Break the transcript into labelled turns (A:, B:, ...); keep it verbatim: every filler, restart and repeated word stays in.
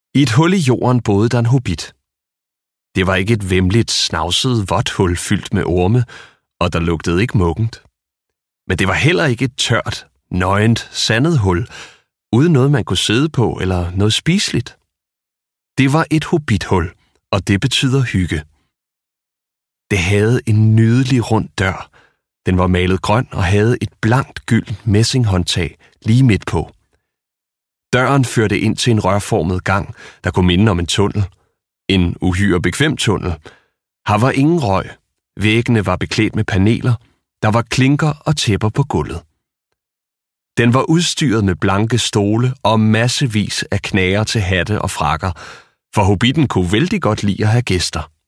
A: I et hul i jorden boede der en hobbit. Det var ikke et væmmeligt, snavset, vådt hul fyldt med orme, og der lugtede ikke muggent. Men det var heller ikke et tørt, nøgent, sandet hul, uden noget man kunne sidde på eller noget spiseligt. Det var et hobbithul, og det betyder hygge. Det havde en nydelig rund dør. Den var malet grøn og havde et blankt gyldent messinghåndtag lige midt på. Døren førte ind til en rørformet gang, der kunne minde om en tunnel. En uhyre bekvem tunnel. Her var ingen røg. Væggene var beklædt med paneler. Der var klinker og tæpper på gulvet. Den var udstyret med blanke stole og massevis af knager til hatte og frakker, for hobbitten kunne vældig godt lide at have gæster.